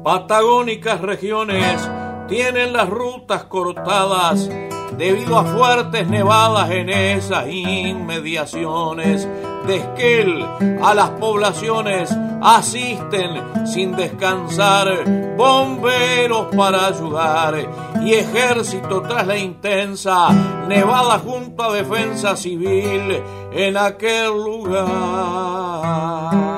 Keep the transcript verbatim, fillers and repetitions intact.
patagónicas regiones tienen las rutas cortadas debido a fuertes nevadas en esas inmediaciones. De Esquel a las poblaciones asisten sin descansar bomberos para ayudar y ejército tras la intensa nevada junto a defensa civil en aquel lugar.